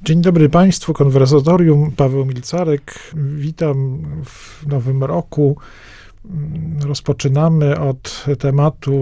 Dzień dobry Państwu, Konwersatorium, Paweł Milcarek. Witam w nowym roku. Rozpoczynamy od tematu,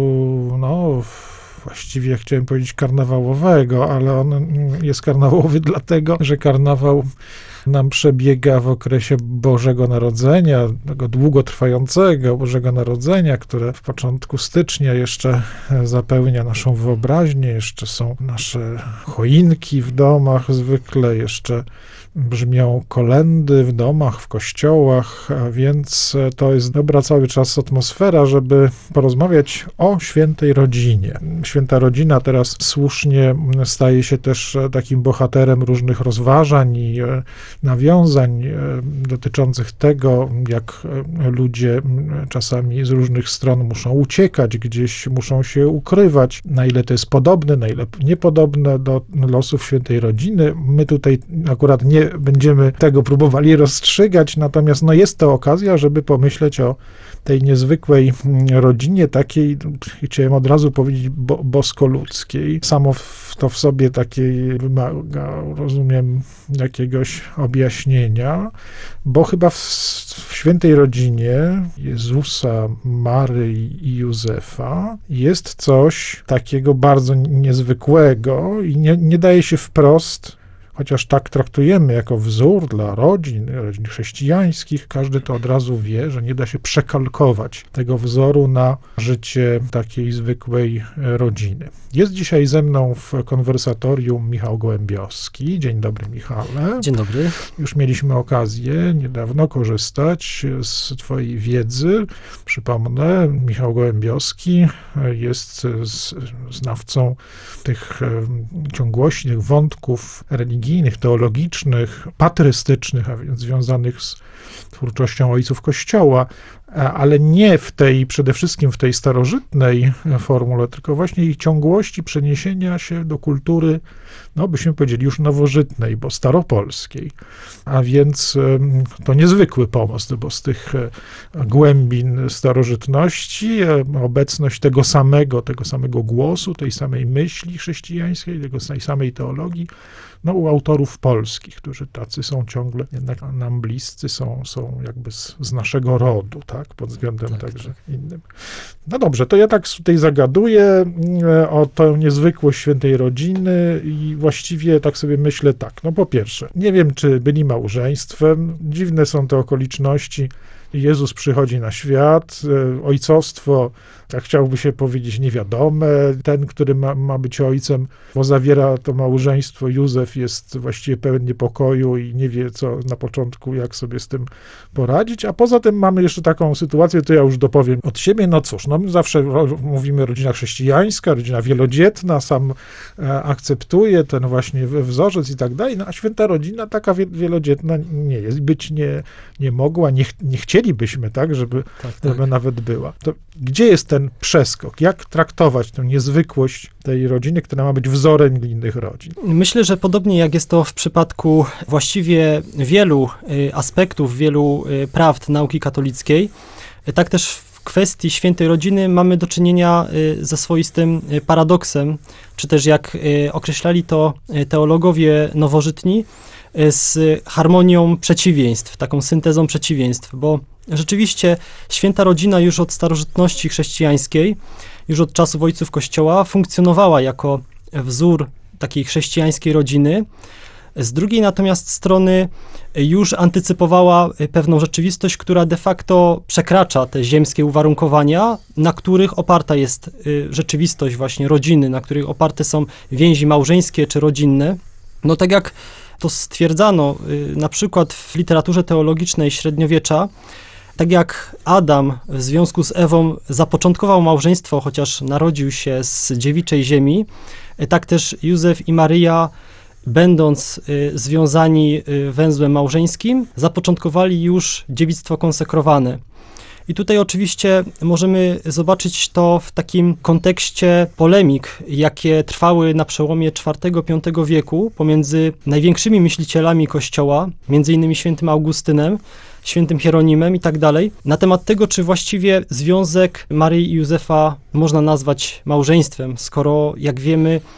właściwie chciałem powiedzieć karnawałowego, ale on jest karnawałowy dlatego, że karnawał nam przebiega w okresie Bożego Narodzenia, tego długotrwającego Bożego Narodzenia, które w początku stycznia jeszcze zapełnia naszą wyobraźnię, jeszcze są nasze choinki w domach zwykle, jeszcze brzmią kolędy w domach, w kościołach, a więc to jest dobra cały czas atmosfera, żeby porozmawiać o świętej rodzinie. Święta rodzina teraz słusznie staje się też takim bohaterem różnych rozważań i nawiązań dotyczących tego, jak ludzie czasami z różnych stron muszą uciekać, gdzieś muszą się ukrywać, na ile to jest podobne, na ile niepodobne do losów świętej rodziny. My tutaj akurat nie będziemy tego próbowali rozstrzygać, natomiast jest to okazja, żeby pomyśleć o tej niezwykłej rodzinie, takiej, chciałem od razu powiedzieć, bosko-ludzkiej. Samo to w sobie takiej wymaga, rozumiem, jakiegoś objaśnienia, bo chyba w świętej rodzinie Jezusa, Maryi i Józefa jest coś takiego bardzo niezwykłego i nie daje się wprost, chociaż tak traktujemy jako wzór dla rodzin chrześcijańskich, każdy to od razu wie, że nie da się przekalkować tego wzoru na życie takiej zwykłej rodziny. Jest dzisiaj ze mną w konwersatorium Michał Gołębiowski. Dzień dobry, Michale. Dzień dobry. Już mieliśmy okazję niedawno korzystać z twojej wiedzy. Przypomnę, Michał Gołębiowski jest znawcą tych ciągłości, tych wątków religijnych, teologicznych, patrystycznych, a więc związanych z twórczością ojców Kościoła, ale nie przede wszystkim w tej starożytnej formule, tylko właśnie ich ciągłości przeniesienia się do kultury, byśmy powiedzieli już nowożytnej, bo staropolskiej. A więc to niezwykły pomost, bo z tych głębin starożytności obecność tego samego głosu, tej samej myśli chrześcijańskiej, tej samej teologii, u autorów polskich, którzy tacy są ciągle jednak nam bliscy, są jakby z naszego rodu, tak, pod względem także innym. No dobrze, to ja tak tutaj zagaduję o tę niezwykłość świętej rodziny i właściwie tak sobie myślę tak, po pierwsze, nie wiem, czy byli małżeństwem, dziwne są te okoliczności. Jezus przychodzi na świat, ojcostwo, tak chciałoby się powiedzieć, niewiadome. Ten, który ma być ojcem, bo zawiera to małżeństwo, Józef, jest właściwie pełen niepokoju i nie wie, co na początku, jak sobie z tym poradzić. A poza tym mamy jeszcze taką sytuację, to ja już dopowiem od siebie. My zawsze mówimy rodzina chrześcijańska, rodzina wielodzietna, sam akceptuje ten właśnie wzorzec i tak dalej, a święta rodzina taka wielodzietna nie jest, być nie mogła, nie chcielibyśmy, tak, żeby nawet była. To gdzie jest ten przeskok? Jak traktować tę niezwykłość tej rodziny, która ma być wzorem innych rodzin? Myślę, że podobnie jak jest to w przypadku właściwie wielu aspektów, wielu prawd nauki katolickiej, tak też w kwestii świętej rodziny mamy do czynienia ze swoistym paradoksem, czy też jak określali to teologowie nowożytni, z harmonią przeciwieństw, taką syntezą przeciwieństw, bo rzeczywiście święta rodzina już od starożytności chrześcijańskiej, już od czasów ojców Kościoła funkcjonowała jako wzór takiej chrześcijańskiej rodziny. Z drugiej natomiast strony już antycypowała pewną rzeczywistość, która de facto przekracza te ziemskie uwarunkowania, na których oparta jest rzeczywistość właśnie rodziny, na których oparte są więzi małżeńskie czy rodzinne. Tak jak to stwierdzano na przykład w literaturze teologicznej średniowiecza, tak jak Adam w związku z Ewą zapoczątkował małżeństwo, chociaż narodził się z dziewiczej ziemi, tak też Józef i Maryja, będąc związani węzłem małżeńskim, zapoczątkowali już dziewictwo konsekrowane. I tutaj oczywiście możemy zobaczyć to w takim kontekście polemik, jakie trwały na przełomie IV-V wieku pomiędzy największymi myślicielami Kościoła, między innymi świętym Augustynem, świętym Hieronimem i tak dalej, na temat tego, czy właściwie związek Maryi i Józefa można nazwać małżeństwem, skoro, jak wiemy,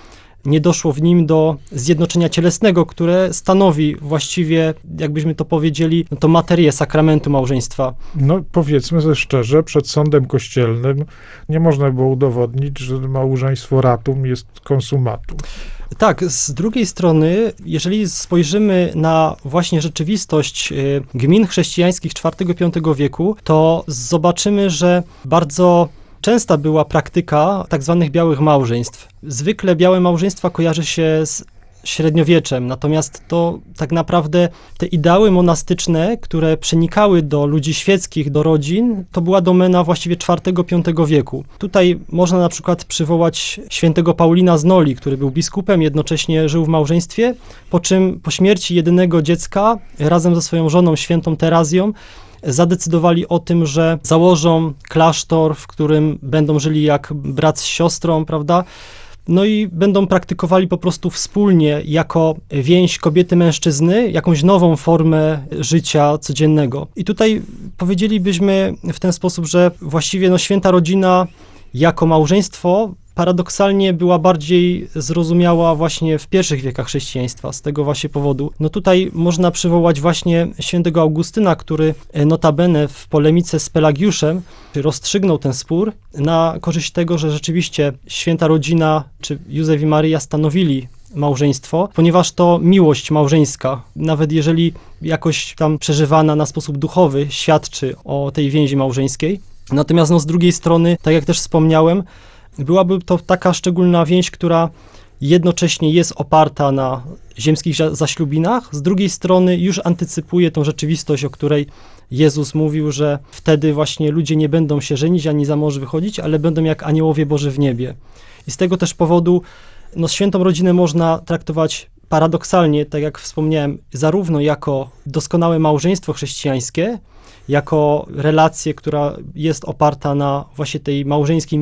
nie doszło w nim do zjednoczenia cielesnego, które stanowi właściwie, jakbyśmy to powiedzieli, no to materię sakramentu małżeństwa. No powiedzmy sobie szczerze, przed sądem kościelnym nie można było udowodnić, że małżeństwo ratum jest konsumatum. Tak, z drugiej strony, jeżeli spojrzymy na właśnie rzeczywistość gmin chrześcijańskich IV-V wieku, to zobaczymy, że bardzo częsta była praktyka tak zwanych białych małżeństw. Zwykle białe małżeństwa kojarzy się z średniowieczem, natomiast to tak naprawdę te ideały monastyczne, które przenikały do ludzi świeckich, do rodzin, to była domena właściwie IV-V wieku. Tutaj można na przykład przywołać świętego Paulina z Noli, który był biskupem, jednocześnie żył w małżeństwie, po czym po śmierci jedynego dziecka razem ze swoją żoną świętą Terazją zadecydowali o tym, że założą klasztor, w którym będą żyli jak brat z siostrą, prawda? No i będą praktykowali po prostu wspólnie jako więź kobiety-mężczyzny jakąś nową formę życia codziennego. I tutaj powiedzielibyśmy w ten sposób, że właściwie święta rodzina jako małżeństwo paradoksalnie była bardziej zrozumiała właśnie w pierwszych wiekach chrześcijaństwa, z tego właśnie powodu. No tutaj można przywołać właśnie świętego Augustyna, który notabene w polemice z Pelagiuszem rozstrzygnął ten spór na korzyść tego, że rzeczywiście święta rodzina, czy Józef i Maryja stanowili małżeństwo, ponieważ to miłość małżeńska, nawet jeżeli jakoś tam przeżywana na sposób duchowy, świadczy o tej więzi małżeńskiej. Natomiast z drugiej strony, tak jak też wspomniałem, byłaby to taka szczególna więź, która jednocześnie jest oparta na ziemskich zaślubinach, z drugiej strony już antycypuje tą rzeczywistość, o której Jezus mówił, że wtedy właśnie ludzie nie będą się żenić ani za mąż wychodzić, ale będą jak aniołowie Boży w niebie. I z tego też powodu świętą rodzinę można traktować paradoksalnie, tak jak wspomniałem, zarówno jako doskonałe małżeństwo chrześcijańskie, jako relację, która jest oparta na właśnie tej małżeńskiej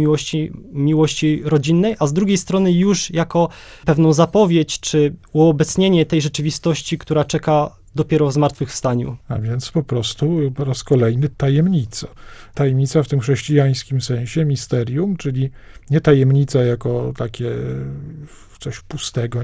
miłości rodzinnej, a z drugiej strony już jako pewną zapowiedź, czy uobecnienie tej rzeczywistości, która czeka dopiero w zmartwychwstaniu. A więc po prostu po raz kolejny tajemnica. Tajemnica w tym chrześcijańskim sensie, misterium, czyli nie tajemnica jako takie coś pustego,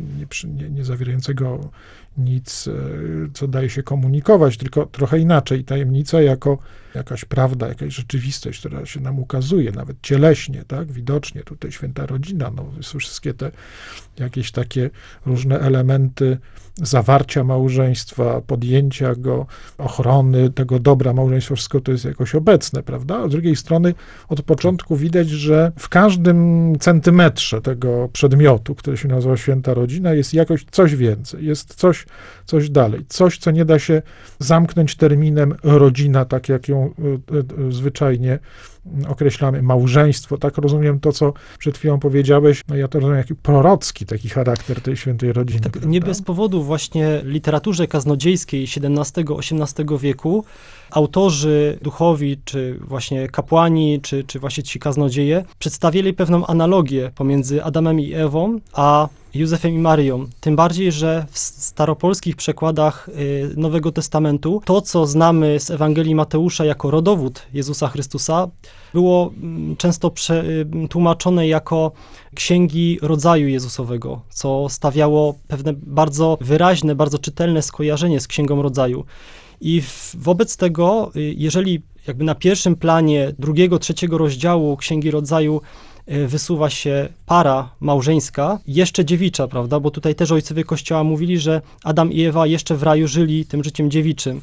nie zawierającego nic, co daje się komunikować, tylko trochę inaczej. Tajemnica jako jakaś prawda, jakaś rzeczywistość, która się nam ukazuje, nawet cieleśnie, tak, widocznie. Tutaj święta rodzina, są wszystkie te jakieś takie różne elementy zawarcia małżeństwa, podjęcia go, ochrony tego dobra małżeństwa, wszystko to jest jakoś obecne, prawda? A z drugiej strony od początku widać, że w każdym centymetrze tego przedmiotu, który się nazywa święta rodzina, jest jakoś coś więcej, jest coś dalej, coś, co nie da się zamknąć terminem rodzina, tak jak ją zwyczajnie określamy, małżeństwo, tak rozumiem to, co przed chwilą powiedziałeś, ja to rozumiem jaki prorocki taki charakter tej świętej rodziny. Tak, nie bez powodu właśnie w literaturze kaznodziejskiej XVII-XVIII wieku autorzy duchowi, czy właśnie kapłani, czy właśnie ci kaznodzieje przedstawili pewną analogię pomiędzy Adamem i Ewą, a Józefem i Maryją. Tym bardziej, że w staropolskich przekładach Nowego Testamentu to, co znamy z Ewangelii Mateusza jako rodowód Jezusa Chrystusa, było często tłumaczone jako księgi rodzaju Jezusowego, co stawiało pewne bardzo wyraźne, bardzo czytelne skojarzenie z księgą rodzaju. I wobec tego, jeżeli jakby na pierwszym planie drugiego, trzeciego rozdziału Księgi Rodzaju wysuwa się para małżeńska, jeszcze dziewicza, prawda, bo tutaj też ojcowie Kościoła mówili, że Adam i Ewa jeszcze w raju żyli tym życiem dziewiczym,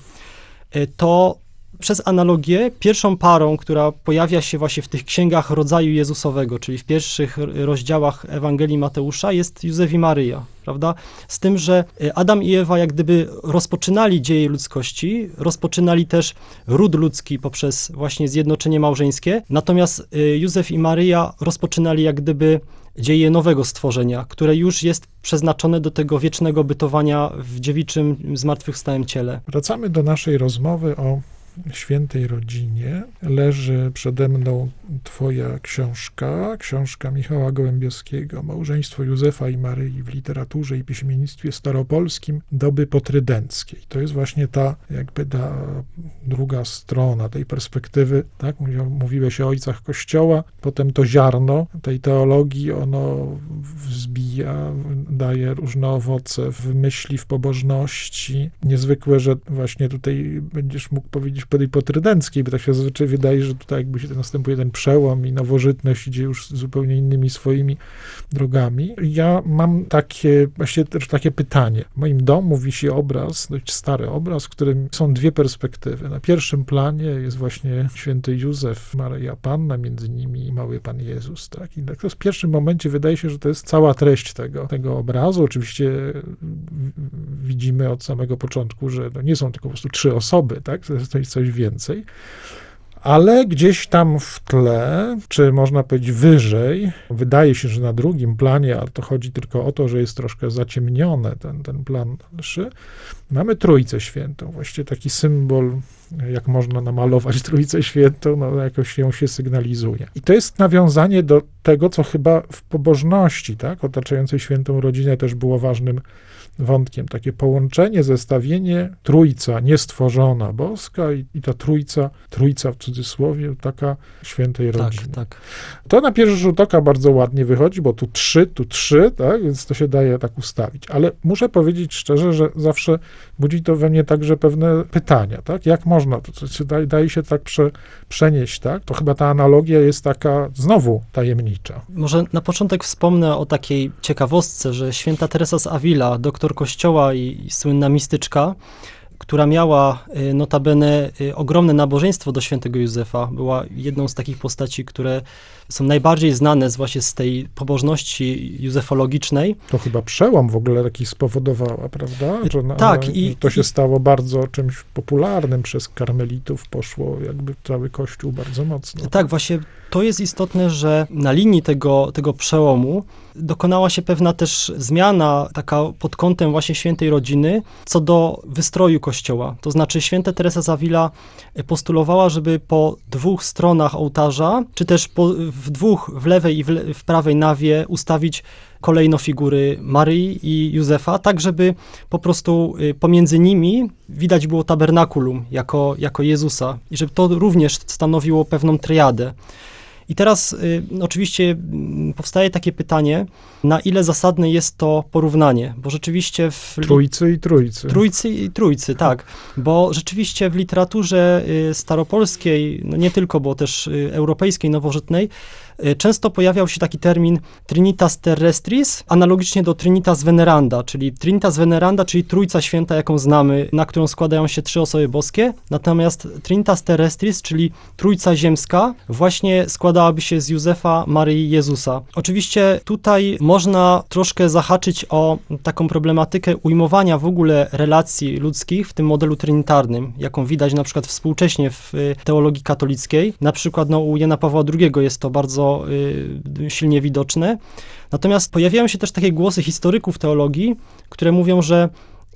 to przez analogię pierwszą parą, która pojawia się właśnie w tych księgach rodzaju Jezusowego, czyli w pierwszych rozdziałach Ewangelii Mateusza, jest Józef i Maryja, prawda? Z tym, że Adam i Ewa jak gdyby rozpoczynali dzieje ludzkości, rozpoczynali też ród ludzki poprzez właśnie zjednoczenie małżeńskie, natomiast Józef i Maryja rozpoczynali jak gdyby dzieje nowego stworzenia, które już jest przeznaczone do tego wiecznego bytowania w dziewiczym, zmartwychwstałym ciele. Wracamy do naszej rozmowy o świętej rodzinie leży przede mną twoja książka Michała Gołębiowskiego, Małżeństwo Józefa i Maryi w literaturze i piśmiennictwie staropolskim doby potrydenckiej. To jest właśnie ta druga strona tej perspektywy, tak? Mówiłeś o ojcach Kościoła, potem to ziarno tej teologii, ono wzbija, daje różne owoce w myśli, w pobożności. Niezwykłe, że właśnie tutaj będziesz mógł powiedzieć po tej potrydenckiej, bo tak się zazwyczaj wydaje, że tutaj jakby się następuje ten przełom i nowożytność idzie już zupełnie innymi swoimi drogami. Ja mam takie pytanie. W moim domu wisi obraz, dość stary obraz, w którym są dwie perspektywy. Na pierwszym planie jest właśnie święty Józef, Maryja Panna, między nimi mały Pan Jezus. Tak? I tak to w pierwszym momencie wydaje się, że to jest cała treść tego obrazu. Oczywiście widzimy od samego początku, że to nie są tylko po prostu trzy osoby, tak? To jest coś więcej. Ale gdzieś tam w tle, czy można powiedzieć wyżej, wydaje się, że na drugim planie, ale to chodzi tylko o to, że jest troszkę zaciemnione ten plan dalszy, mamy Trójcę Świętą, właściwie taki symbol, jak można namalować Trójcę Świętą, no jakoś ją się sygnalizuje. I to jest nawiązanie do tego, co chyba w pobożności, tak, otaczającej świętą rodzinę też było ważnym wątkiem. Takie połączenie, zestawienie Trójca niestworzona boska i ta Trójca w cudzysłowie, taka świętej rodziny. Tak. To na pierwszy rzut oka bardzo ładnie wychodzi, bo tu trzy, tak, więc to się daje tak ustawić. Ale muszę powiedzieć szczerze, że zawsze budzi to we mnie także pewne pytania, tak? Jak można, to się daje się tak przenieść, tak? To chyba ta analogia jest taka znowu tajemnicza. Może na początek wspomnę o takiej ciekawostce, że święta Teresa z Avila, doktor Kościoła i słynna mistyczka, która miała notabene ogromne nabożeństwo do świętego Józefa, była jedną z takich postaci, które są najbardziej znane właśnie z tej pobożności józefologicznej. To chyba przełom w ogóle taki spowodowała, prawda? Że i to się stało bardzo czymś popularnym, przez karmelitów poszło jakby cały Kościół bardzo mocno. Tak, właśnie to jest istotne, że na linii tego przełomu dokonała się pewna też zmiana taka pod kątem właśnie świętej rodziny co do wystroju Kościoła. To znaczy święta Teresa z Avila postulowała, żeby po dwóch stronach ołtarza, czy też w lewej i w prawej nawie ustawić kolejno figury Maryi i Józefa, tak żeby po prostu pomiędzy nimi widać było tabernakulum jako Jezusa i żeby to również stanowiło pewną triadę. I teraz oczywiście powstaje takie pytanie, na ile zasadne jest to porównanie, bo rzeczywiście Trójcy i Trójcy. Trójcy i Trójcy, tak, bo rzeczywiście w literaturze staropolskiej, no nie tylko, bo też europejskiej, nowożytnej, często pojawiał się taki termin Trinitas Terrestris, analogicznie do Trinitas Veneranda, czyli Trójca Święta, jaką znamy, na którą składają się trzy osoby boskie, natomiast Trinitas Terrestris, czyli Trójca Ziemska, właśnie składałaby się z Józefa, Maryi i Jezusa. Oczywiście tutaj można troszkę zahaczyć o taką problematykę ujmowania w ogóle relacji ludzkich w tym modelu trinitarnym, jaką widać na przykład współcześnie w teologii katolickiej. Na przykład u Jana Pawła II jest to bardzo silnie widoczne. Natomiast pojawiają się też takie głosy historyków teologii, które mówią, że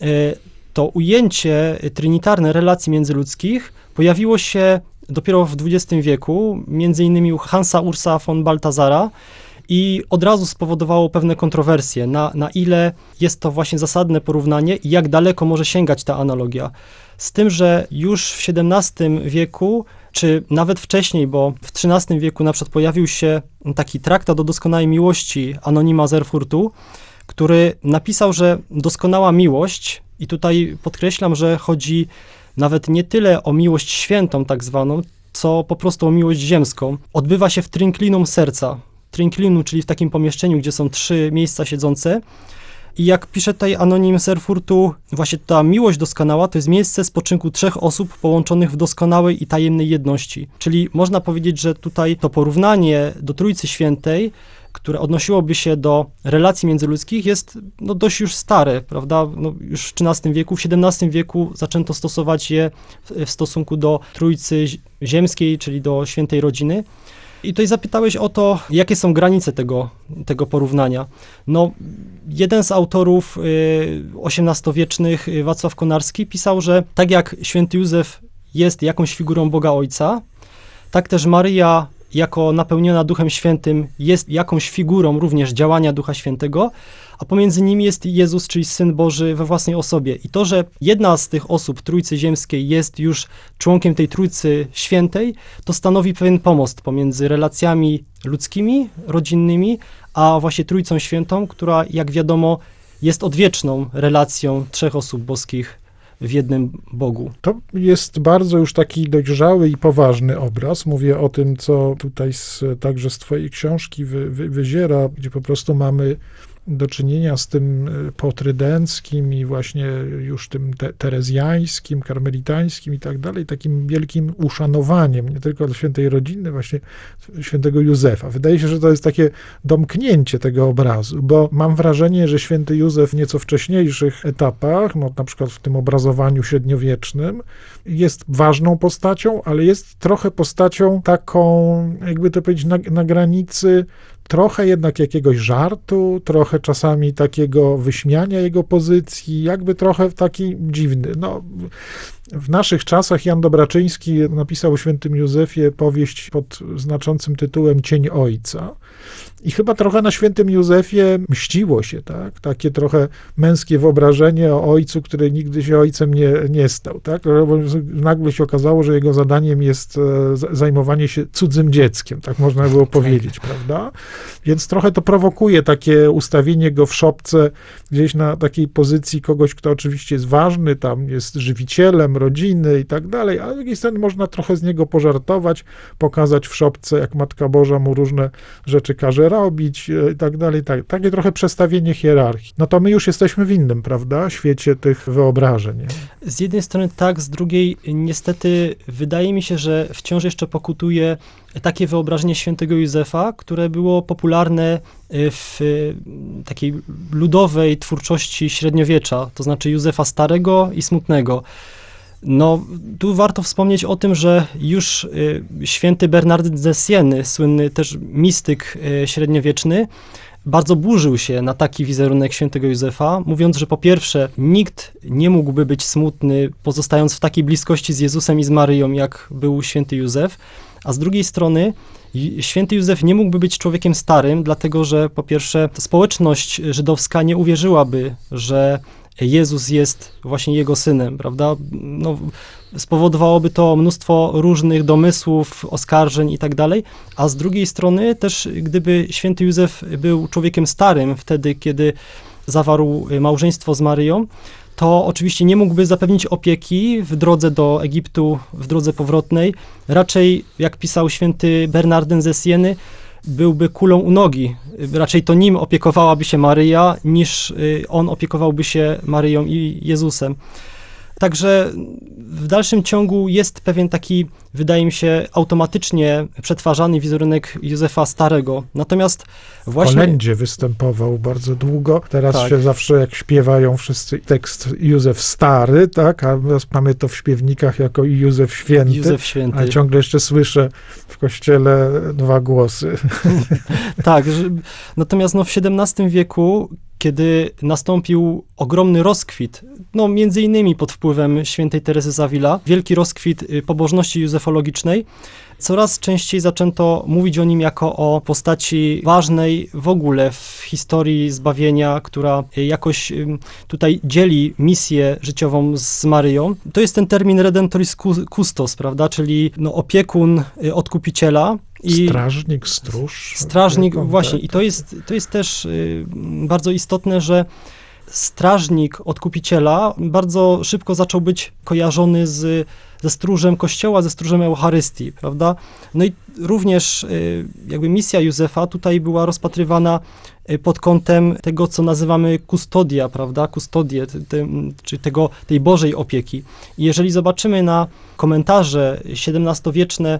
to ujęcie trinitarne relacji międzyludzkich pojawiło się dopiero w XX wieku, między innymi u Hansa Ursa von Balthasara, i od razu spowodowało pewne kontrowersje, na ile jest to właśnie zasadne porównanie i jak daleko może sięgać ta analogia. Z tym, że już w XVII wieku, czy nawet wcześniej, bo w XIII wieku na przykład pojawił się taki traktat o doskonałej miłości Anonima z Erfurtu, który napisał, że doskonała miłość, i tutaj podkreślam, że chodzi nawet nie tyle o miłość świętą tak zwaną, co po prostu o miłość ziemską, odbywa się w trinklinum serca. Trinklinum, czyli w takim pomieszczeniu, gdzie są trzy miejsca siedzące. I jak pisze tutaj Anonim z Erfurtu, właśnie ta miłość doskonała to jest miejsce spoczynku trzech osób połączonych w doskonałej i tajemnej jedności. Czyli można powiedzieć, że tutaj to porównanie do Trójcy Świętej, które odnosiłoby się do relacji międzyludzkich, jest dość już stare, prawda? Już w XIII wieku, w XVII wieku zaczęto stosować je w stosunku do Trójcy Ziemskiej, czyli do świętej rodziny. I tutaj zapytałeś o to, jakie są granice tego porównania. Jeden z autorów XVIII-wiecznych, Wacław Konarski, pisał, że tak jak święty Józef jest jakąś figurą Boga Ojca, tak też Maryja jako napełniona Duchem Świętym jest jakąś figurą również działania Ducha Świętego, a pomiędzy nimi jest Jezus, czyli Syn Boży we własnej osobie. I to, że jedna z tych osób Trójcy Ziemskiej jest już członkiem tej Trójcy Świętej, to stanowi pewien pomost pomiędzy relacjami ludzkimi, rodzinnymi, a właśnie Trójcą Świętą, która, jak wiadomo, jest odwieczną relacją trzech osób boskich w jednym Bogu. To jest bardzo już taki dojrzały i poważny obraz. Mówię o tym, co tutaj także z twojej książki wyziera, gdzie po prostu mamy do czynienia z tym potrydenckim i właśnie już tym terezjańskim, karmelitańskim i tak dalej, takim wielkim uszanowaniem, nie tylko dla świętej rodziny, właśnie świętego Józefa. Wydaje się, że to jest takie domknięcie tego obrazu, bo mam wrażenie, że święty Józef w nieco wcześniejszych etapach, no na przykład w tym obrazowaniu średniowiecznym, jest ważną postacią, ale jest trochę postacią taką, jakby to powiedzieć, na granicy trochę jednak jakiegoś żartu, trochę czasami takiego wyśmiania jego pozycji, jakby trochę taki dziwny. No, w naszych czasach Jan Dobraczyński napisał o świętym Józefie powieść pod znaczącym tytułem Cień Ojca. I chyba trochę na świętym Józefie mściło się, tak? Takie trochę męskie wyobrażenie o ojcu, który nigdy się ojcem nie stał, tak? Bo nagle się okazało, że jego zadaniem jest zajmowanie się cudzym dzieckiem, tak można było powiedzieć, prawda? Więc trochę to prowokuje takie ustawienie go w szopce gdzieś na takiej pozycji kogoś, kto oczywiście jest ważny, tam jest żywicielem rodziny i tak dalej, ale z drugiej strony można trochę z niego pożartować, pokazać w szopce, jak Matka Boża mu różne rzeczy każe robić i tak dalej. Takie trochę przestawienie hierarchii. No to my już jesteśmy w innym, prawda, świecie tych wyobrażeń. Nie? Z jednej strony tak, z drugiej niestety wydaje mi się, że wciąż jeszcze pokutuje takie wyobrażenie świętego Józefa, które było popularne w takiej ludowej twórczości średniowiecza, to znaczy Józefa starego i smutnego. No, tu warto wspomnieć o tym, że już święty Bernardyn ze Sieny, słynny też mistyk średniowieczny, bardzo burzył się na taki wizerunek świętego Józefa, mówiąc, że po pierwsze nikt nie mógłby być smutny, pozostając w takiej bliskości z Jezusem i z Maryją, jak był święty Józef, a z drugiej strony święty Józef nie mógłby być człowiekiem starym, dlatego że po pierwsze społeczność żydowska nie uwierzyłaby, że Jezus jest właśnie jego synem, prawda? No, spowodowałoby to mnóstwo różnych domysłów, oskarżeń i tak dalej, a z drugiej strony też gdyby święty Józef był człowiekiem starym wtedy, kiedy zawarł małżeństwo z Maryją, to oczywiście nie mógłby zapewnić opieki w drodze do Egiptu, w drodze powrotnej. Raczej, jak pisał święty Bernardyn ze Sieny, byłby kulą u nogi. Raczej to nim opiekowałaby się Maryja, niż on opiekowałby się Maryją i Jezusem. Także w dalszym ciągu jest pewien taki, wydaje mi się, automatycznie przetwarzany wizerunek Józefa Starego. Natomiast właśnie... W kolędzie występował bardzo długo. Teraz tak. się zawsze, jak śpiewają wszyscy tekst Józef Stary, tak, a mamy to w śpiewnikach jako i Józef Święty. Józef Święty. Ale ciągle jeszcze słyszę w kościele dwa głosy. Tak, natomiast no, w XVII wieku, kiedy nastąpił ogromny rozkwit, no między innymi pod wpływem świętej Teresy z Avila, wielki rozkwit pobożności józefologicznej, coraz częściej zaczęto mówić o nim jako o postaci ważnej w ogóle w historii zbawienia, która jakoś tutaj dzieli misję życiową z Maryją. To jest ten termin Redemptoris Custos, prawda, czyli no, opiekun odkupiciela. Strażnik, stróż. Strażnik, właśnie. I to jest też bardzo istotne, że strażnik odkupiciela bardzo szybko zaczął być kojarzony ze stróżem Kościoła, ze stróżem Eucharystii, prawda? No i również jakby misja Józefa tutaj była rozpatrywana pod kątem tego, co nazywamy custodia, prawda? Custodię, czy tej Bożej opieki. I jeżeli zobaczymy na komentarze XVII-wieczne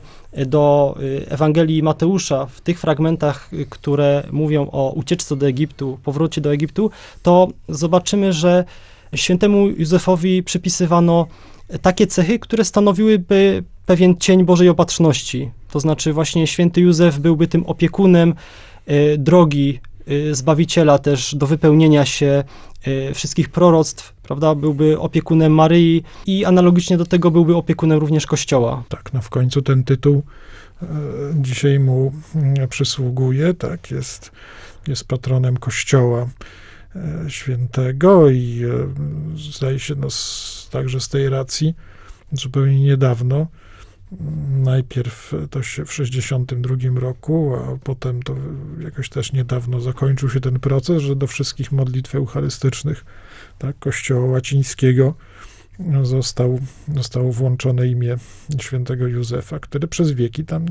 do Ewangelii Mateusza, w tych fragmentach, które mówią o ucieczce do Egiptu, powrocie do Egiptu, to zobaczymy, że świętemu Józefowi przypisywano takie cechy, które stanowiłyby pewien cień Bożej opatrzności. To znaczy właśnie święty Józef byłby tym opiekunem drogi Zbawiciela też do wypełnienia się wszystkich proroctw, prawda, byłby opiekunem Maryi i analogicznie do tego byłby opiekunem również Kościoła. Tak, no w końcu ten tytuł dzisiaj mu przysługuje, tak, jest patronem Kościoła Świętego i zdaje się, no, także z tej racji zupełnie niedawno, najpierw to się w 62 roku, a potem to jakoś też niedawno zakończył się ten proces, że do wszystkich modlitw eucharystycznych, tak, Kościoła łacińskiego zostało włączone imię świętego Józefa, które przez wieki tam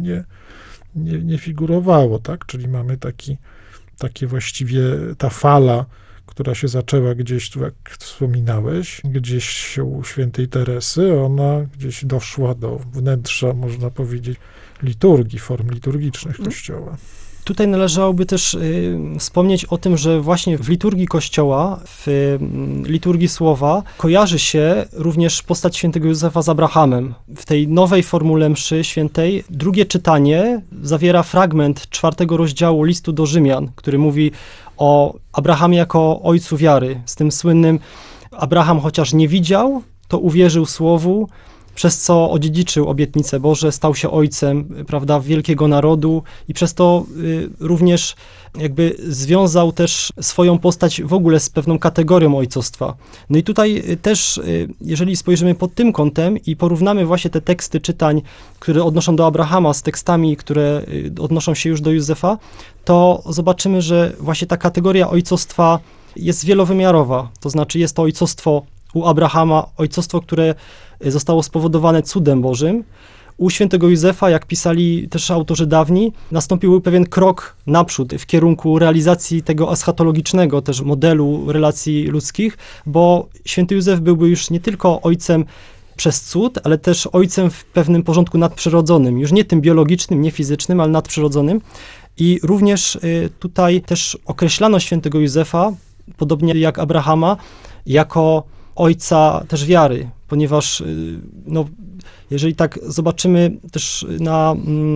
nie figurowało, tak, czyli mamy takie właściwie ta fala, która się zaczęła gdzieś, tu jak wspominałeś, gdzieś u świętej Teresy, ona gdzieś doszła do wnętrza, można powiedzieć, liturgii, form liturgicznych Kościoła. Tutaj należałoby też wspomnieć o tym, że właśnie w liturgii Kościoła, w liturgii Słowa kojarzy się również postać świętego Józefa z Abrahamem. W tej nowej formule mszy świętej drugie czytanie zawiera fragment 4 rozdziału listu do Rzymian, który mówi o Abrahamie jako ojcu wiary, z tym słynnym Abraham chociaż nie widział, to uwierzył Słowu, przez co odziedziczył obietnice Boże, stał się ojcem, prawda, wielkiego narodu i przez to również jakby związał też swoją postać w ogóle z pewną kategorią ojcostwa. No i tutaj też, jeżeli spojrzymy pod tym kątem i porównamy właśnie te teksty czytań, które odnoszą do Abrahama z tekstami, które odnoszą się już do Józefa, to zobaczymy, że właśnie ta kategoria ojcostwa jest wielowymiarowa. To znaczy jest to ojcostwo u Abrahama, ojcostwo, które zostało spowodowane cudem Bożym. U świętego Józefa, jak pisali też autorzy dawni, nastąpił pewien krok naprzód w kierunku realizacji tego eschatologicznego też modelu relacji ludzkich, bo święty Józef byłby już nie tylko ojcem przez cud, ale też ojcem w pewnym porządku nadprzyrodzonym, już nie tym biologicznym, nie fizycznym, ale nadprzyrodzonym. I również tutaj też określano świętego Józefa, podobnie jak Abrahama, jako ojca też wiary, ponieważ no, jeżeli tak zobaczymy też na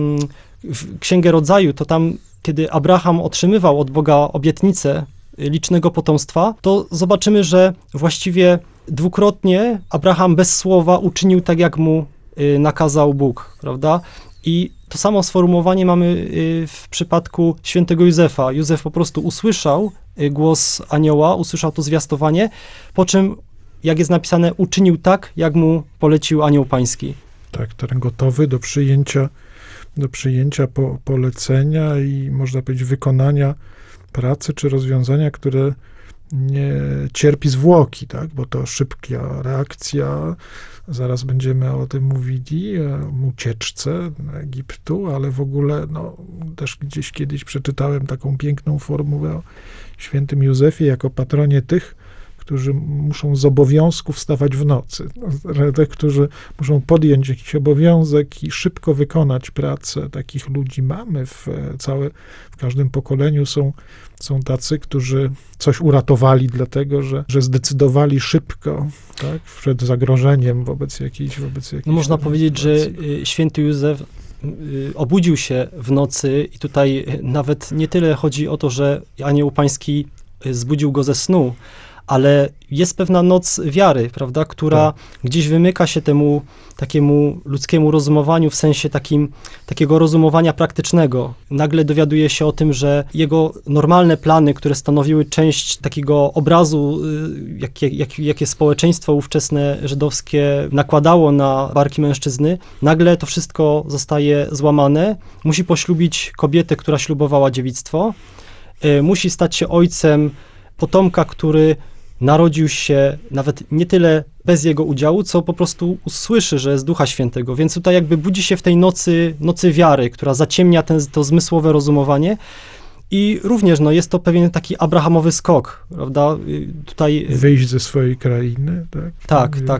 Księgę Rodzaju, to tam, kiedy Abraham otrzymywał od Boga obietnicę licznego potomstwa, to zobaczymy, że właściwie dwukrotnie Abraham bez słowa uczynił tak, jak mu nakazał Bóg, prawda? I to samo sformułowanie mamy w przypadku świętego Józefa. Józef po prostu usłyszał głos anioła, usłyszał to zwiastowanie, po czym, jak jest napisane, uczynił tak, jak mu polecił anioł pański. Tak, ten gotowy do przyjęcia polecenia i można powiedzieć wykonania pracy czy rozwiązania, które nie cierpi zwłoki, tak, bo to szybka reakcja, zaraz będziemy o tym mówili, ucieczce do Egiptu, ale w ogóle, no, też gdzieś kiedyś przeczytałem taką piękną formułę o świętym Józefie jako patronie tych, którzy muszą z obowiązku wstawać w nocy, tych, którzy muszą podjąć jakiś obowiązek i szybko wykonać pracę. Takich ludzi mamy w każdym pokoleniu są tacy, którzy coś uratowali dlatego, że zdecydowali szybko, tak, przed zagrożeniem wobec jakiejś no można powiedzieć, że święty Józef obudził się w nocy i tutaj nawet nie tyle chodzi o to, że anioł pański zbudził go ze snu, ale jest pewna noc wiary, prawda, która gdzieś wymyka się temu takiemu ludzkiemu rozumowaniu, w sensie takiego rozumowania praktycznego. Nagle dowiaduje się o tym, że jego normalne plany, które stanowiły część takiego obrazu, jakie społeczeństwo ówczesne żydowskie nakładało na barki mężczyzny, nagle to wszystko zostaje złamane. Musi poślubić kobietę, która ślubowała dziewictwo. Musi stać się ojcem potomka, który narodził się nawet nie tyle bez jego udziału, co po prostu usłyszy, że jest Ducha Świętego. Więc tutaj jakby budzi się w tej nocy wiary, która zaciemnia to zmysłowe rozumowanie. I również jest to pewien taki abrahamowy skok, prawda? Tutaj wyjść ze swojej krainy, tak? Tak.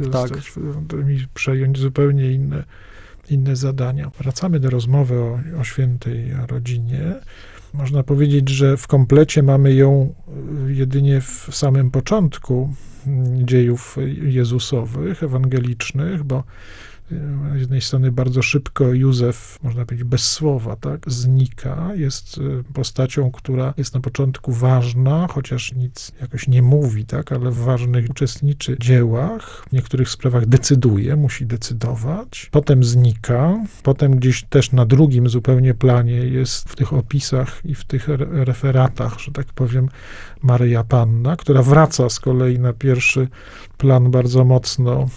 Przejąć zupełnie inne zadania. Wracamy do rozmowy o świętej rodzinie. Można powiedzieć, że w komplecie mamy ją jedynie w samym początku dziejów Jezusowych, ewangelicznych, bo z jednej strony bardzo szybko Józef, można powiedzieć bez słowa, tak, znika, jest postacią, która jest na początku ważna, chociaż nic jakoś nie mówi, tak, ale w ważnych uczestniczy dziełach, w niektórych sprawach decyduje, musi decydować, potem znika, potem gdzieś też na drugim zupełnie planie jest w tych opisach i w tych referatach, że tak powiem, Maryja Panna, która wraca z kolei na pierwszy plan bardzo mocno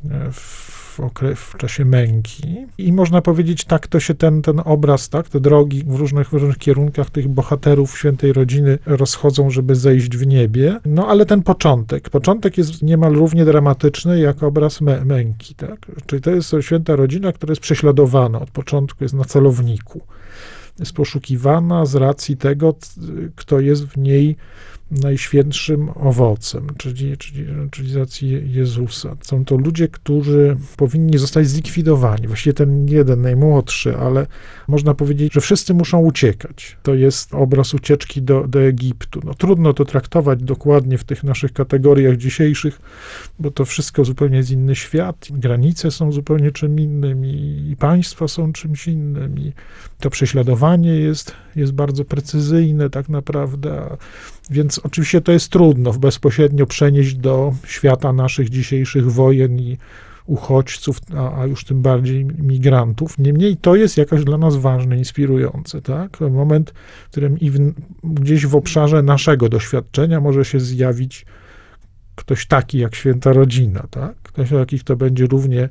w czasie męki. I można powiedzieć, tak to się ten obraz, tak, te drogi w różnych kierunkach tych bohaterów świętej rodziny rozchodzą, żeby zejść w niebie. No ale ten początek jest niemal równie dramatyczny jak obraz męki, tak. Czyli to jest święta rodzina, która jest prześladowana od początku, jest na celowniku. Jest poszukiwana z racji tego, kto jest w niej najświętszym owocem, czyli z racji Jezusa. Są to ludzie, którzy powinni zostać zlikwidowani. Właściwie ten jeden, najmłodszy, ale można powiedzieć, że wszyscy muszą uciekać. To jest obraz ucieczki do Egiptu. No, trudno to traktować dokładnie w tych naszych kategoriach dzisiejszych, bo to wszystko zupełnie jest inny świat. Granice są zupełnie czym innym i państwa są czymś innym. I to prześladowanie jest bardzo precyzyjne tak naprawdę, więc oczywiście to jest trudno bezpośrednio przenieść do świata naszych dzisiejszych wojen i uchodźców, a już tym bardziej migrantów. Niemniej to jest jakoś dla nas ważne, inspirujące, tak? Moment, w którym gdzieś w obszarze naszego doświadczenia może się zjawić ktoś taki jak święta rodzina, tak? Ktoś taki, kto będzie równie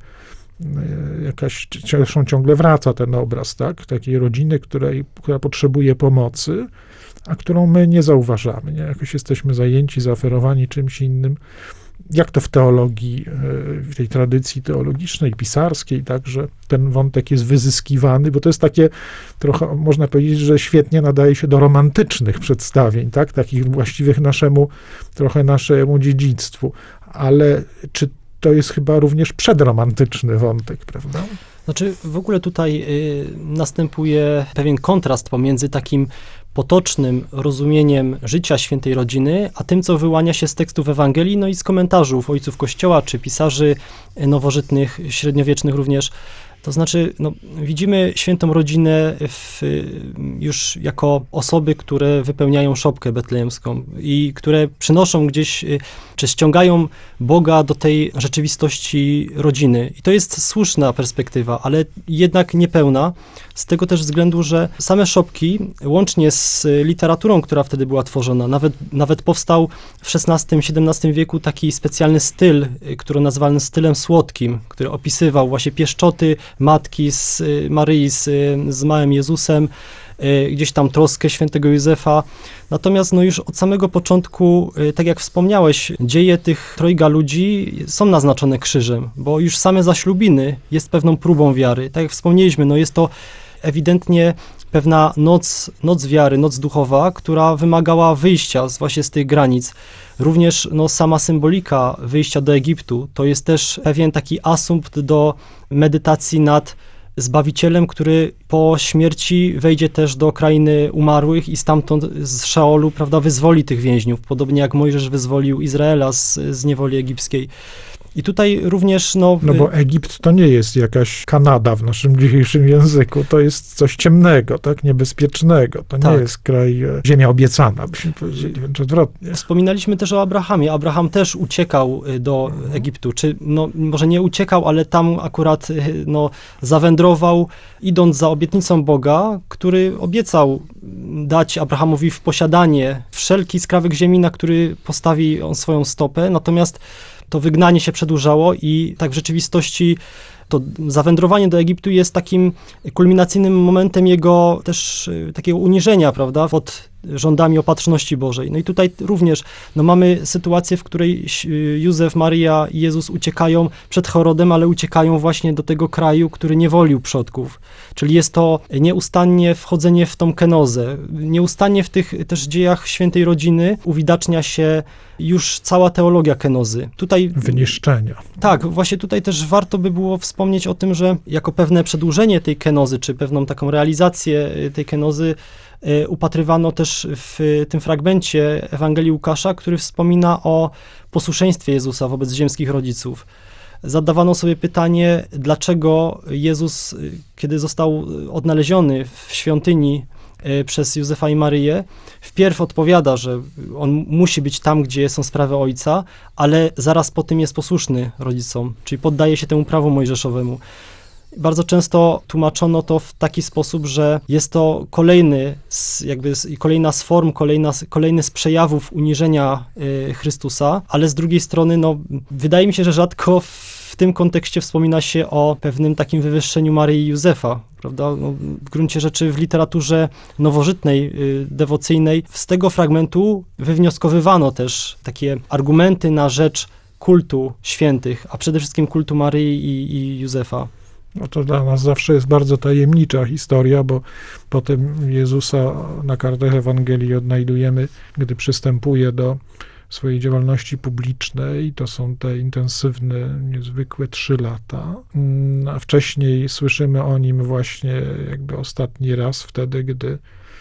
zresztą ciągle wraca ten obraz, tak? Takiej rodziny, która potrzebuje pomocy, a którą my nie zauważamy, nie? Jakoś jesteśmy zajęci, zaoferowani czymś innym. Jak to w teologii, w tej tradycji teologicznej, pisarskiej, także ten wątek jest wyzyskiwany, bo to jest takie trochę, można powiedzieć, że świetnie nadaje się do romantycznych przedstawień, tak? Takich właściwych naszemu dziedzictwu. Ale czy to jest chyba również przedromantyczny wątek, prawda? Znaczy, w ogóle tutaj następuje pewien kontrast pomiędzy takim potocznym rozumieniem życia świętej rodziny, a tym, co wyłania się z tekstów Ewangelii, no i z komentarzów ojców Kościoła, czy pisarzy nowożytnych, średniowiecznych również. To znaczy, no, widzimy świętą rodzinę już jako osoby, które wypełniają szopkę betlejemską i które przynoszą gdzieś, czy ściągają Boga do tej rzeczywistości rodziny. I to jest słuszna perspektywa, ale jednak niepełna, z tego też względu, że same szopki, łącznie z literaturą, która wtedy była tworzona, nawet powstał w XVI-XVII wieku taki specjalny styl, który nazwany stylem słodkim, który opisywał właśnie pieszczoty matki z Maryi z małym Jezusem, gdzieś tam troskę świętego Józefa. Natomiast no już od samego początku, tak jak wspomniałeś, dzieje tych trojga ludzi są naznaczone krzyżem, bo już same zaślubiny jest pewną próbą wiary. Tak jak wspomnieliśmy, no jest to ewidentnie pewna noc wiary, noc duchowa, która wymagała wyjścia właśnie z tych granic. Również no, sama symbolika wyjścia do Egiptu to jest też pewien taki asumpt do medytacji nad Zbawicielem, który po śmierci wejdzie też do krainy umarłych i stamtąd z Szeolu, prawda, wyzwoli tych więźniów, podobnie jak Mojżesz wyzwolił Izraela z niewoli egipskiej. I tutaj również, no bo Egipt to nie jest jakaś Kanada w naszym dzisiejszym języku, to jest coś ciemnego, tak, niebezpiecznego. To nie jest kraj, ziemia obiecana, byśmy powiedzieli, wręcz odwrotnie. Wspominaliśmy też o Abrahamie. Abraham też uciekał do Egiptu, czy no może nie uciekał, ale tam akurat no zawędrował, idąc za obietnicą Boga, który obiecał dać Abrahamowi w posiadanie wszelki skrawek ziemi, na który postawi on swoją stopę, natomiast to wygnanie się przedłużało i tak w rzeczywistości to zawędrowanie do Egiptu jest takim kulminacyjnym momentem jego też takiego uniżenia, prawda, pod rządami opatrzności Bożej. No i tutaj również no mamy sytuację, w której Józef, Maryja i Jezus uciekają przed Herodem, ale uciekają właśnie do tego kraju, który niewolił przodków. Czyli jest to nieustannie wchodzenie w tą kenozę. Nieustannie w tych też dziejach świętej rodziny uwidacznia się już cała teologia kenozy. Tutaj wyniszczenia. Tak, właśnie tutaj też warto by było wspomnieć o tym, że jako pewne przedłużenie tej kenozy, czy pewną taką realizację tej kenozy upatrywano też w tym fragmencie Ewangelii Łukasza, który wspomina o posłuszeństwie Jezusa wobec ziemskich rodziców. zadawano sobie pytanie, dlaczego Jezus, kiedy został odnaleziony w świątyni przez Józefa i Maryję, wpierw odpowiada, że on musi być tam, gdzie są sprawy Ojca, ale zaraz po tym jest posłuszny rodzicom, czyli poddaje się temu prawu mojżeszowemu. Bardzo często tłumaczono to w taki sposób, że jest to kolejna z form, kolejny z przejawów uniżenia Chrystusa, ale z drugiej strony, wydaje mi się, że rzadko w tym kontekście wspomina się o pewnym takim wywyższeniu Maryi i Józefa, prawda? W gruncie rzeczy w literaturze nowożytnej, dewocyjnej, z tego fragmentu wywnioskowywano też takie argumenty na rzecz kultu świętych, a przede wszystkim kultu Maryi i Józefa. No to dla nas zawsze jest bardzo tajemnicza historia, bo potem Jezusa na kartach Ewangelii odnajdujemy, gdy przystępuje do swojej działalności publicznej. To są te intensywne, niezwykłe 3 lata. A wcześniej słyszymy o nim właśnie jakby ostatni raz wtedy, gdy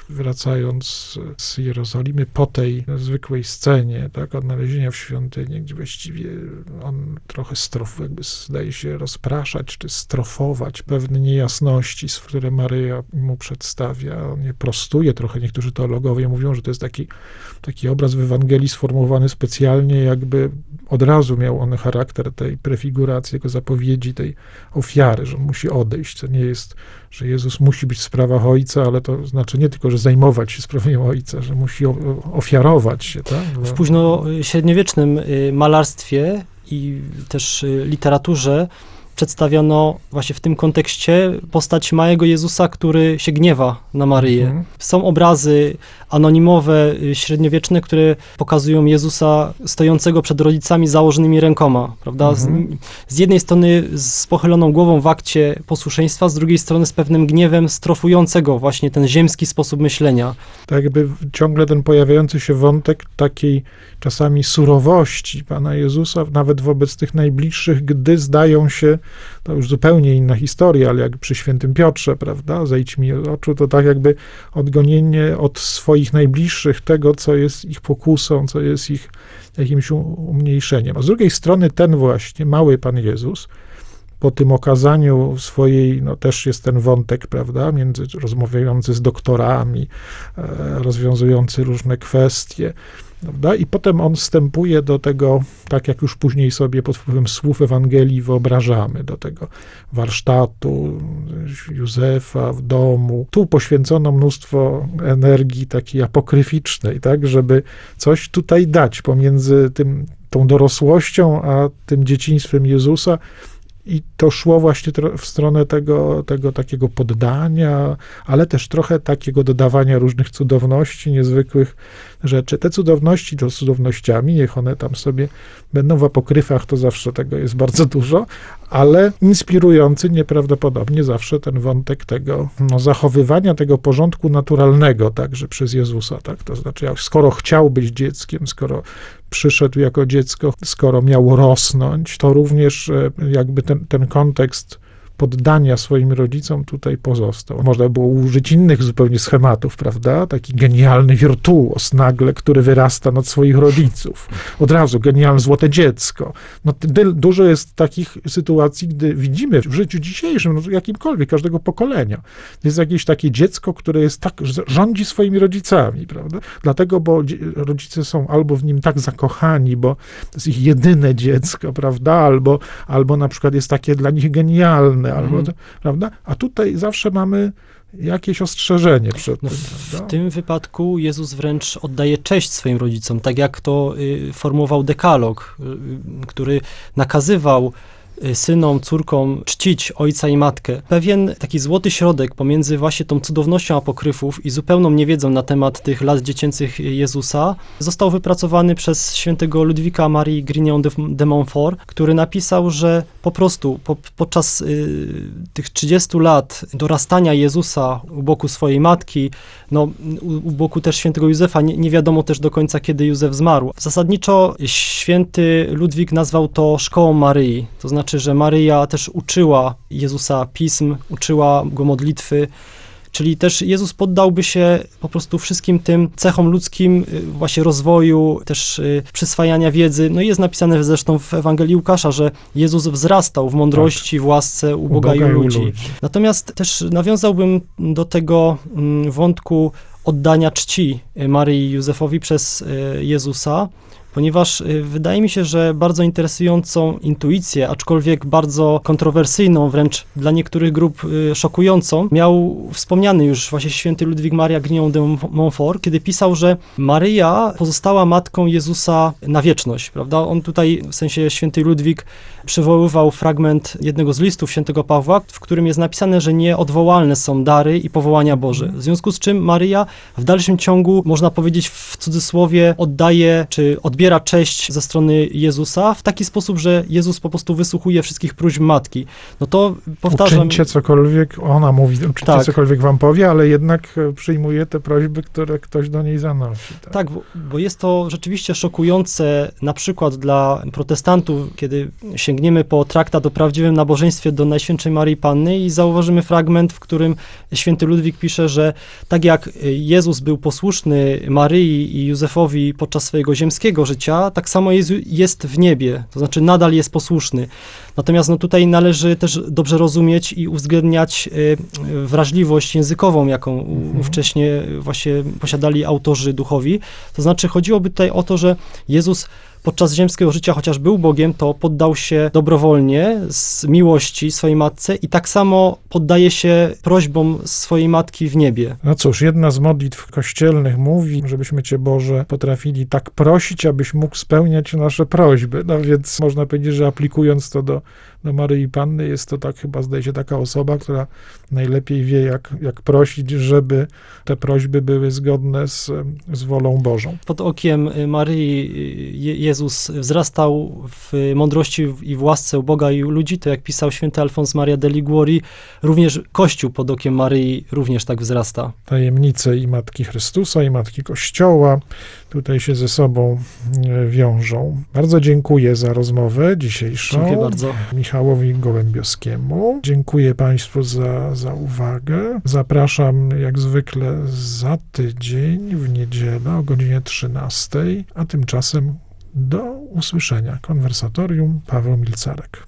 wracając z Jerozolimy po tej zwykłej scenie, tak, odnalezienia w świątyni, gdzie właściwie on trochę zdaje się rozpraszać, czy strofować pewne niejasności, które Maryja mu przedstawia. On je prostuje trochę. Niektórzy teologowie mówią, że to jest taki obraz w Ewangelii sformułowany specjalnie, jakby od razu miał on charakter tej prefiguracji, jako zapowiedzi tej ofiary, że on musi odejść. To nie jest, że Jezus musi być w sprawach Ojca, ale to znaczy nie tylko, że zajmować się sprawą Ojca, że musi ofiarować się. Tak? W późnośredniowiecznym malarstwie i też literaturze przedstawiono właśnie w tym kontekście postać małego Jezusa, który się gniewa na Maryję. Są obrazy anonimowe, średniowieczne, które pokazują Jezusa stojącego przed rodzicami założonymi rękoma, prawda? Z jednej strony z pochyloną głową w akcie posłuszeństwa, z drugiej strony z pewnym gniewem strofującego właśnie ten ziemski sposób myślenia. Tak jakby ciągle ten pojawiający się wątek takiej czasami surowości Pana Jezusa, nawet wobec tych najbliższych, gdy zdają się, to już zupełnie inna historia, ale jak przy świętym Piotrze, prawda, zejdź mi z oczu, to tak jakby odgonienie od swoich najbliższych tego, co jest ich pokusą, co jest ich jakimś umniejszeniem. A z drugiej strony ten właśnie mały Pan Jezus, po tym okazaniu swojej, też jest ten wątek, prawda, rozmawiający z doktorami, rozwiązujący różne kwestie, prawda? I potem on wstępuje do tego, tak jak już później sobie pod wpływem słów Ewangelii wyobrażamy, do tego warsztatu Józefa w domu. Tu poświęcono mnóstwo energii takiej apokryficznej, tak, żeby coś tutaj dać pomiędzy tą dorosłością, a tym dzieciństwem Jezusa. I to szło właśnie w stronę tego takiego poddania, ale też trochę takiego dodawania różnych cudowności, niezwykłych rzeczy. Te cudowności to cudownościami, niech one tam sobie będą w apokryfach, to zawsze tego jest bardzo dużo, ale inspirujący nieprawdopodobnie zawsze ten wątek tego zachowywania tego porządku naturalnego także przez Jezusa. Tak? To znaczy, skoro chciał być dzieckiem, skoro przyszedł jako dziecko, skoro miał rosnąć, to również jakby ten kontekst poddania swoim rodzicom tutaj pozostał. Można było użyć innych zupełnie schematów, prawda? Taki genialny wirtuos nagle, który wyrasta nad swoich rodziców. Od razu genialne złote dziecko. Dużo jest takich sytuacji, gdy widzimy w życiu dzisiejszym, jakimkolwiek, każdego pokolenia, jest jakieś takie dziecko, które jest rządzi swoimi rodzicami, prawda? Dlatego, bo rodzice są albo w nim tak zakochani, bo to jest ich jedyne dziecko, prawda? Albo na przykład jest takie dla nich genialne, prawda? A tutaj zawsze mamy jakieś ostrzeżenie przed tym. W tym wypadku Jezus wręcz oddaje cześć swoim rodzicom, tak jak to formułował dekalog, który nakazywał synom, córkom czcić ojca i matkę. Pewien taki złoty środek pomiędzy właśnie tą cudownością apokryfów i zupełną niewiedzą na temat tych lat dziecięcych Jezusa został wypracowany przez świętego Ludwika Marii Grignon de Montfort, który napisał, że po prostu podczas tych 30 lat dorastania Jezusa u boku swojej matki, u boku też świętego Józefa, nie wiadomo też do końca, kiedy Józef zmarł. Zasadniczo święty Ludwik nazwał to szkołą Maryi, to znaczy, że Maryja też uczyła Jezusa pism, uczyła go modlitwy, Czyli też Jezus poddałby się po prostu wszystkim tym cechom ludzkim, właśnie rozwoju, też przyswajania wiedzy. No i jest napisane zresztą w Ewangelii Łukasza, że Jezus wzrastał w mądrości, w łasce u Boga i u ludzi. Natomiast też nawiązałbym do tego wątku oddania czci Maryi i Józefowi przez Jezusa, ponieważ wydaje mi się, że bardzo interesującą intuicję, aczkolwiek bardzo kontrowersyjną, wręcz dla niektórych grup szokującą, miał wspomniany już właśnie święty Ludwik Maria Grignon de Montfort, kiedy pisał, że Maryja pozostała matką Jezusa na wieczność, prawda? On tutaj, w sensie święty Ludwik, przywoływał fragment jednego z listów świętego Pawła, w którym jest napisane, że nieodwołalne są dary i powołania Boże. W związku z czym Maryja w dalszym ciągu, można powiedzieć w cudzysłowie, oddaje, czy odbiera cześć ze strony Jezusa w taki sposób, że Jezus po prostu wysłuchuje wszystkich próśb matki. No to powtarzam... Uczyńcie cokolwiek, ona mówi, uczyńcie cokolwiek wam powie, ale jednak przyjmuje te prośby, które ktoś do niej zanosi. Tak, bo jest to rzeczywiście szokujące, na przykład dla protestantów, kiedy sięgniemy po traktat o prawdziwym nabożeństwie do Najświętszej Maryi Panny i zauważymy fragment, w którym święty Ludwik pisze, że tak jak Jezus był posłuszny Maryi i Józefowi podczas swojego ziemskiego życia, tak samo jest w niebie, to znaczy nadal jest posłuszny. Natomiast no tutaj należy też dobrze rozumieć i uwzględniać wrażliwość językową, jaką ówcześnie właśnie posiadali autorzy duchowi. To znaczy chodziłoby tutaj o to, że Jezus podczas ziemskiego życia, chociaż był Bogiem, to poddał się dobrowolnie z miłości swojej matce i tak samo poddaje się prośbom swojej matki w niebie. No cóż, jedna z modlitw kościelnych mówi, żebyśmy Cię, Boże, potrafili tak prosić, abyś mógł spełniać nasze prośby. No więc można powiedzieć, że aplikując to do Maryi Panny, jest to tak chyba, zdaje się, taka osoba, która najlepiej wie, jak prosić, żeby te prośby były zgodne z wolą Bożą. Pod okiem Maryi Jezus wzrastał w mądrości i w łasce u Boga i u ludzi, to jak pisał święty Alfons Maria de Liguori, również Kościół pod okiem Maryi również tak wzrasta. Tajemnice i Matki Chrystusa, i Matki Kościoła tutaj się ze sobą wiążą. Bardzo dziękuję za rozmowę dzisiejszą. Dziękuję bardzo. Michałowi Gołębioskiemu. Dziękuję Państwu za uwagę. Zapraszam jak zwykle za tydzień w niedzielę o godzinie 13, a tymczasem do usłyszenia. Konwersatorium, Paweł Milcarek.